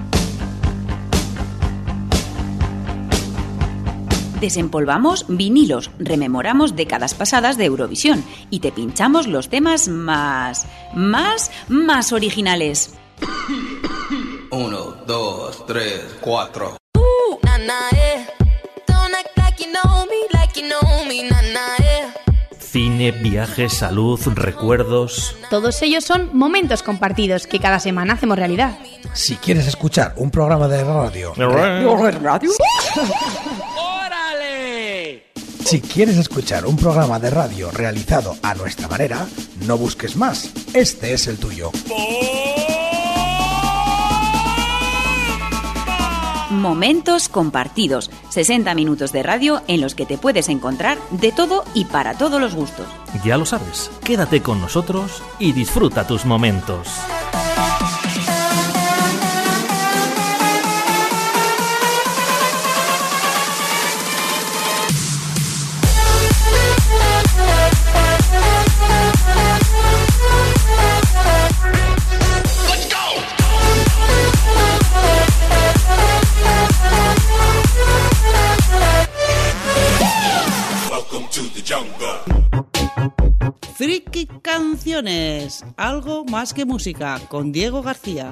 Desempolvamos vinilos, rememoramos décadas pasadas de Eurovisión y te pinchamos los temas más originales. 1, 2, 3, 4. Cine, viajes, salud, recuerdos. Todos ellos son momentos compartidos que cada semana hacemos realidad. Si quieres escuchar un programa de radio... ¿Radio? Si quieres escuchar un programa de radio realizado a nuestra manera, no busques más. Este es el tuyo. Momentos compartidos, 60 minutos de radio en los que te puedes encontrar de todo y para todos los gustos. Ya lo sabes, quédate con nosotros y disfruta tus momentos. Friki Canciones, algo más que música, con Diego García.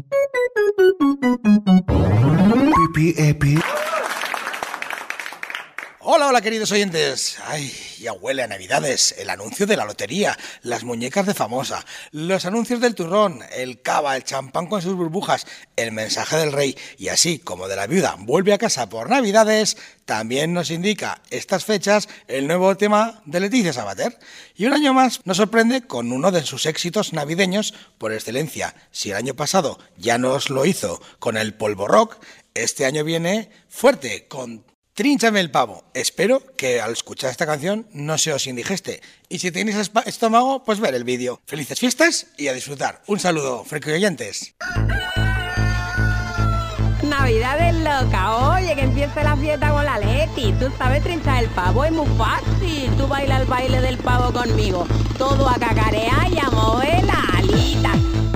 Hola, queridos oyentes. Ay, ya huele a Navidades. El anuncio de la lotería, las muñecas de Famosa, los anuncios del turrón, el cava, el champán con sus burbujas, el mensaje del rey y así como de la viuda vuelve a casa por Navidades, también nos indica estas fechas el nuevo tema de Leticia Sabater. Y un año más nos sorprende con uno de sus éxitos navideños por excelencia. Si el año pasado ya nos lo hizo con el polvo rock, este año viene fuerte con Trínchame el pavo. Espero que al escuchar esta canción no se os indigeste. Y si tenéis estómago, pues ver el vídeo. Felices fiestas y a disfrutar. Un saludo, friki oyentes. Navidades loca, oye, que empiece la fiesta con la Leti. Tú sabes trinchar el pavo, es muy fácil. Tú baila el baile del pavo conmigo. Todo a cacarear y a mover la alita.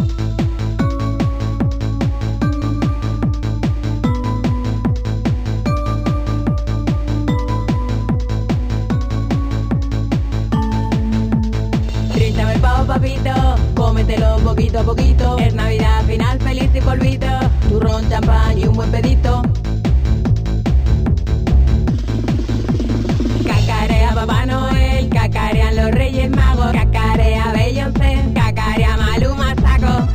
Papito, cómetelo poquito a poquito. Es Navidad, final feliz y polvito. Turrón, champán y un buen pedito. Cacarea Papá Noel, cacarean los Reyes Magos. Cacarea Beyoncé, cacarea Maluma Saco.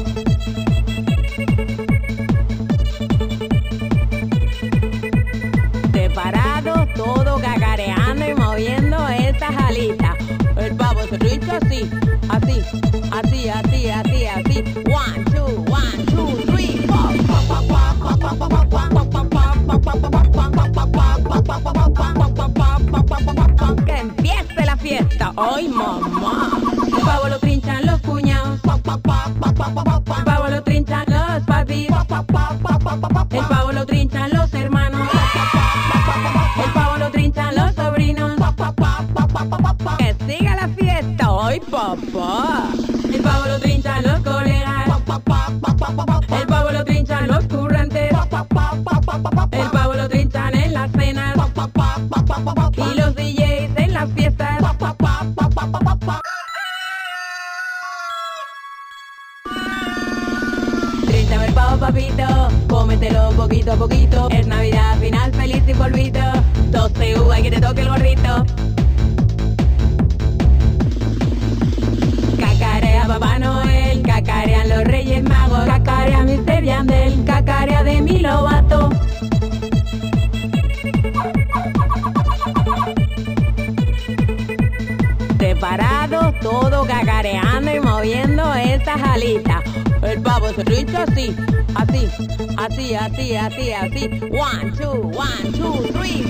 Separados, todo cacareando y moviendo esas alitas. El pavo se trincha así, así, así, así, así, así. 1, 2, 1, 2, 3, 4. Que empiece la fiesta, ¡ay mamá! El pavo lo trinchan los cuñados. El pavo lo trinchan los papis. El pavo lo trinchan los hermanos. El pavo lo trinchan los sobrinos. Que siga la fiesta, ¡ay papá! El pavo lo trinchan los colegas. El pavo lo trinchan los currantes. El pavo lo trinchan en las cenas. Y los DJs en las fiestas. Trínchame el pavo, papito, cómetelo poquito a poquito. Es Navidad, final feliz y polvito. 12 uvas y que te toque el gorrito. Cacarea Papá Noel, cacarean los Reyes Magos. Cacarea Mr. Yandel, cacarea Demi Lovato. Separados, todo cacareando y moviendo esas alitas. El pavo se trincha así, así, así, así, así, así. 1, 2, 1, 2, 3,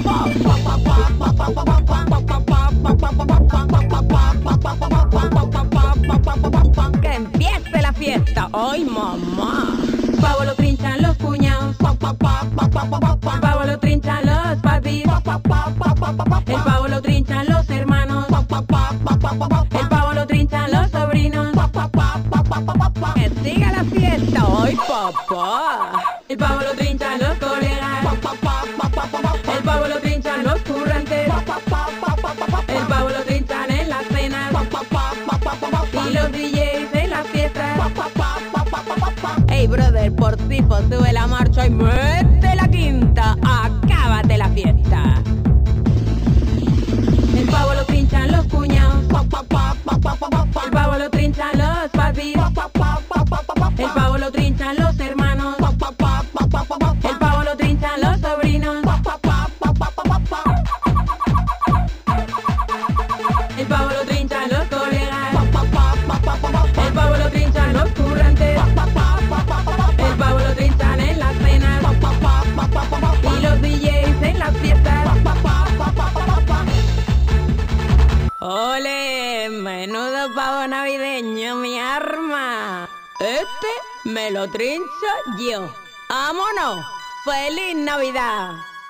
4. Que empiece la fiesta, ¡ay mamá! El pavo lo trinchan los cuñados. El pavo lo trinchan los papis. El pavo lo trinchan los hermanos. El pavo lo trinchan los sobrinos. Que siga la fiesta, ¡ay papá! El pavo lo trinchan los colegas. El pavo lo trinchan los currantes. El pavo lo trinchan en las cenas. Y los DJs en las fiestas. Hey brother, por tipo sube la marcha y mete la quinta. Acábate la fiesta. El pavo lo trinchan los cuñados. El pavo lo trinchan los papis. El pavo lo trinchan los hermanos. El pavo lo trinchan los sobrinos. El pavo lo trinchan los colegas. El pavo lo trinchan los currantes. El pavo lo trinchan en las cenas. me lo trincho yo. ¡Vámonos! ¡Feliz Navidad!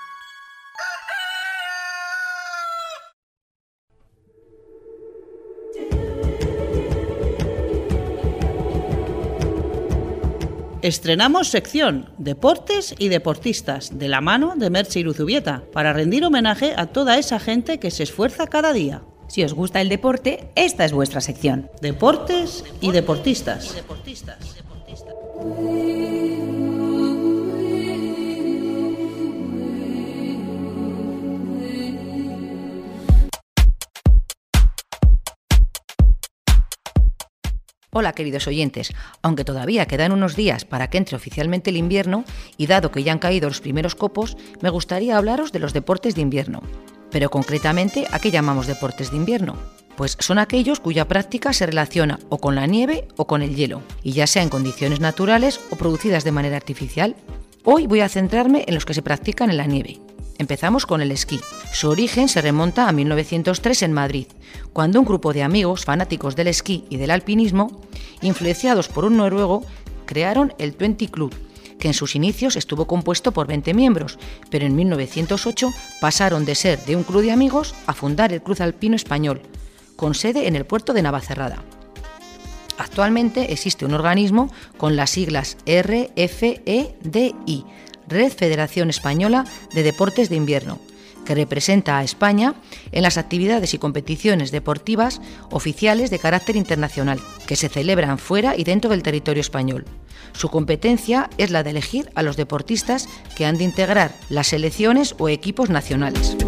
Estrenamos sección Deportes y Deportistas, de la mano de Merche Iruzubieta, para rendir homenaje a toda esa gente que se esfuerza cada día. Si os gusta el deporte, esta es vuestra sección. Deportes y Deportistas. Hola queridos oyentes, aunque todavía quedan unos días para que entre oficialmente el invierno y dado que ya han caído los primeros copos, me gustaría hablaros de los deportes de invierno. Pero concretamente, ¿a qué llamamos deportes de invierno? Pues son aquellos cuya práctica se relaciona o con la nieve o con el hielo, y ya sea en condiciones naturales o producidas de manera artificial. Hoy voy a centrarme en los que se practican en la nieve. Empezamos con el esquí. Su origen se remonta a 1903 en Madrid, cuando un grupo de amigos fanáticos del esquí y del alpinismo, influenciados por un noruego, crearon el 20 Club, que en sus inicios estuvo compuesto por 20 miembros, pero en 1908 pasaron de ser de un club de amigos a fundar el Club Alpino Español, con sede en el puerto de Navacerrada. Actualmente existe un organismo con las siglas RFEDI, Red Federación Española de Deportes de Invierno, que representa a España en las actividades y competiciones deportivas oficiales de carácter internacional, que se celebran fuera y dentro del territorio español. Su competencia es la de elegir a los deportistas que han de integrar las selecciones o equipos nacionales.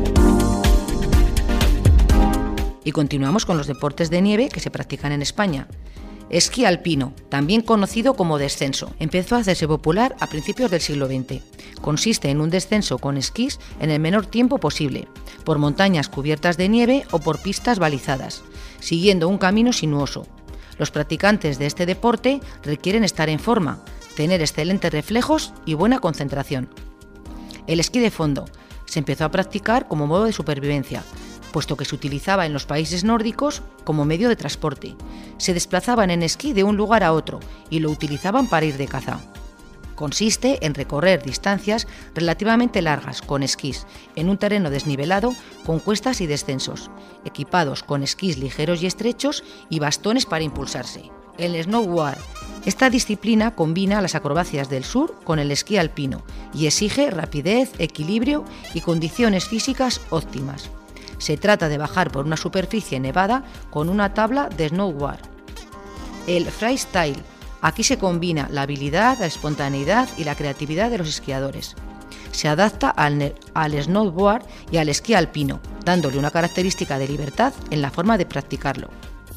Y continuamos con los deportes de nieve que se practican en España. Esquí alpino, también conocido como descenso, empezó a hacerse popular a principios del siglo XX. Consiste en un descenso con esquís en el menor tiempo posible, por montañas cubiertas de nieve o por pistas balizadas, siguiendo un camino sinuoso. Los practicantes de este deporte requieren estar en forma, tener excelentes reflejos y buena concentración. El esquí de fondo se empezó a practicar como modo de supervivencia, puesto que se utilizaba en los países nórdicos como medio de transporte. Se desplazaban en esquí de un lugar a otro y lo utilizaban para ir de caza. Consiste en recorrer distancias relativamente largas con esquís en un terreno desnivelado con cuestas y descensos, equipados con esquís ligeros y estrechos y bastones para impulsarse. El snowboard. Esta disciplina combina las acrobacias del sur con el esquí alpino y exige rapidez, equilibrio y condiciones físicas óptimas. Se trata de bajar por una superficie nevada con una tabla de snowboard. El freestyle. Aquí se combina la habilidad, la espontaneidad y la creatividad de los esquiadores. Se adapta al snowboard y al esquí alpino, dándole una característica de libertad en la forma de practicarlo.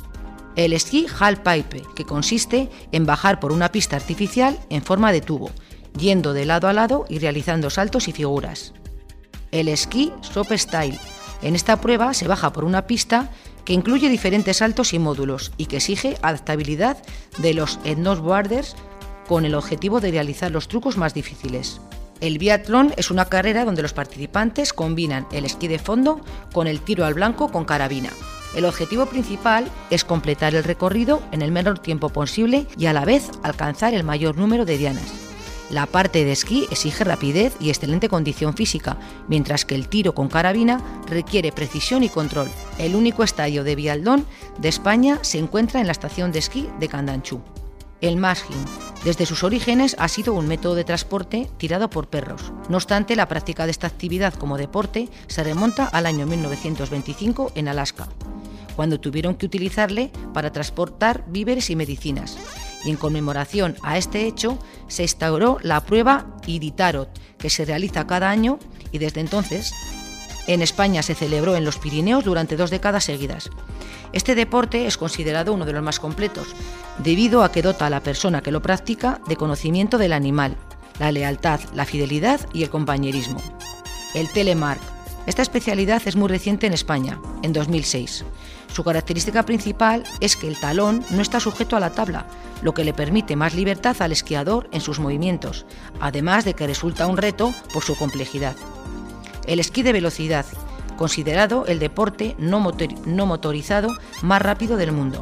El esquí halfpipe, que consiste en bajar por una pista artificial en forma de tubo, yendo de lado a lado y realizando saltos y figuras. El esquí slopestyle. En esta prueba se baja por una pista que incluye diferentes saltos y módulos y que exige adaptabilidad de los snowboarders con el objetivo de realizar los trucos más difíciles. El biatlón es una carrera donde los participantes combinan el esquí de fondo con el tiro al blanco con carabina. El objetivo principal es completar el recorrido en el menor tiempo posible y a la vez alcanzar el mayor número de dianas. La parte de esquí exige rapidez y excelente condición física, mientras que el tiro con carabina requiere precisión y control. El único estadio de biatlón de España se encuentra en la estación de esquí de Candanchú. El mashing. Desde sus orígenes ha sido un método de transporte tirado por perros. No obstante, la práctica de esta actividad como deporte se remonta al año 1925 en Alaska, cuando tuvieron que utilizarle para transportar víveres y medicinas. Y en conmemoración a este hecho se instauró la prueba Iditarod, que se realiza cada año y desde entonces en España se celebró en los Pirineos durante 2 décadas seguidas. Este deporte es considerado uno de los más completos, debido a que dota a la persona que lo practica de conocimiento del animal, la lealtad, la fidelidad y el compañerismo. El telemark. Esta especialidad es muy reciente en España, en 2006. Su característica principal es que el talón no está sujeto a la tabla, lo que le permite más libertad al esquiador en sus movimientos, además de que resulta un reto por su complejidad. El esquí de velocidad, considerado el deporte no motorizado más rápido del mundo.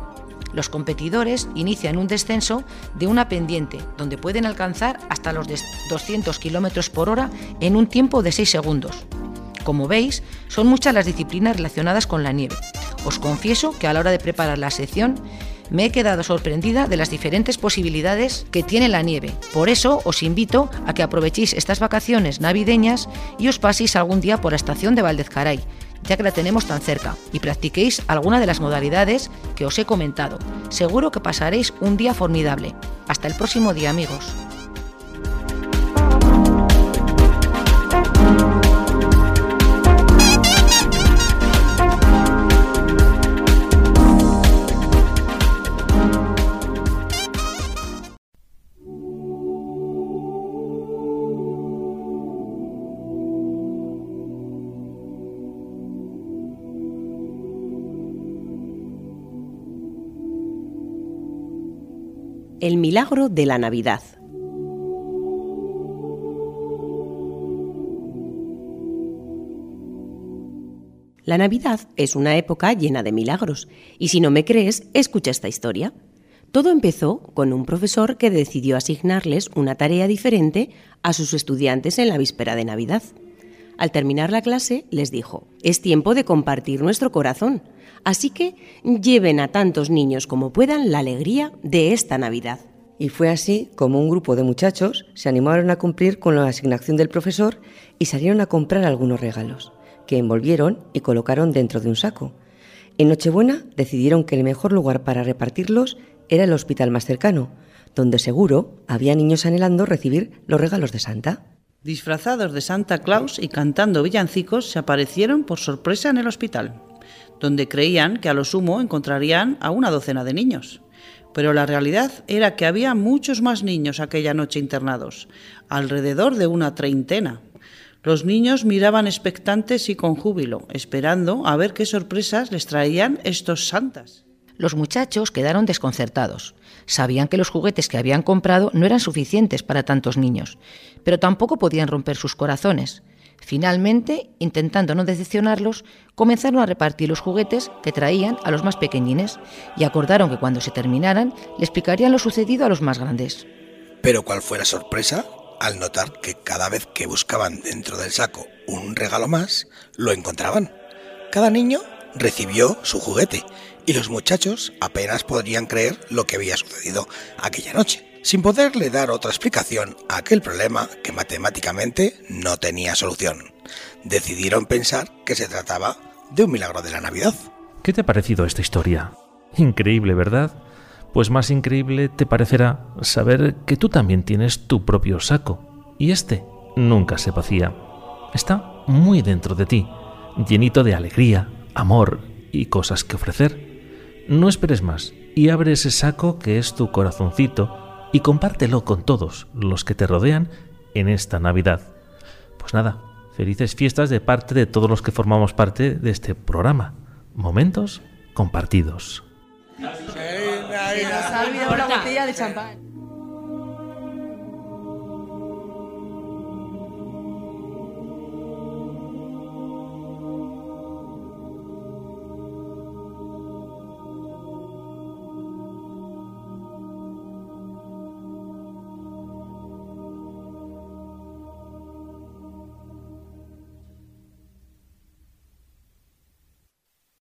Los competidores inician un descenso de una pendiente donde pueden alcanzar hasta los 200 km por hora en un tiempo de 6 segundos. Como veis, son muchas las disciplinas relacionadas con la nieve. Os confieso que a la hora de preparar la sección me he quedado sorprendida de las diferentes posibilidades que tiene la nieve. Por eso os invito a que aprovechéis estas vacaciones navideñas y os paséis algún día por la estación de Valdezcaray, ya que la tenemos tan cerca, y practiquéis alguna de las modalidades que os he comentado. Seguro que pasaréis un día formidable. Hasta el próximo día, amigos. El milagro de la Navidad. La Navidad es una época llena de milagros, y si no me crees, escucha esta historia. Todo empezó con un profesor que decidió asignarles una tarea diferente a sus estudiantes en la víspera de Navidad. Al terminar la clase, les dijo: «Es tiempo de compartir nuestro corazón, así que lleven a tantos niños como puedan la alegría de esta Navidad». Y fue así como un grupo de muchachos se animaron a cumplir con la asignación del profesor y salieron a comprar algunos regalos, que envolvieron y colocaron dentro de un saco. En Nochebuena decidieron que el mejor lugar para repartirlos era el hospital más cercano, donde seguro había niños anhelando recibir los regalos de Santa. Disfrazados de Santa Claus y cantando villancicos, se aparecieron por sorpresa en el hospital, donde creían que a lo sumo encontrarían a una docena de niños. Pero la realidad era que había muchos más niños aquella noche internados, alrededor de una treintena. Los niños miraban expectantes y con júbilo, esperando a ver qué sorpresas les traían estos santas. Los muchachos quedaron desconcertados. Sabían que los juguetes que habían comprado no eran suficientes para tantos niños, pero tampoco podían romper sus corazones. Finalmente, intentando no decepcionarlos, comenzaron a repartir los juguetes que traían a los más pequeñines y acordaron que cuando se terminaran le explicarían lo sucedido a los más grandes. Pero ¿cuál fue la sorpresa? Al notar que cada vez que buscaban dentro del saco un regalo más, lo encontraban. Cada niño recibió su juguete y los muchachos apenas podrían creer lo que había sucedido aquella noche, sin poderle dar otra explicación a aquel problema que matemáticamente no tenía solución. Decidieron pensar que se trataba de un milagro de la Navidad. ¿Qué te ha parecido esta historia? Increíble, ¿verdad? Pues más increíble te parecerá saber que tú también tienes tu propio saco, y este nunca se vacía. Está muy dentro de ti, llenito de alegría, amor y cosas que ofrecer. No esperes más y abre ese saco que es tu corazoncito y compártelo con todos los que te rodean en esta Navidad. Pues nada, felices fiestas de parte de todos los que formamos parte de este programa. Momentos compartidos. Se nos ha olvidado la botella de champán.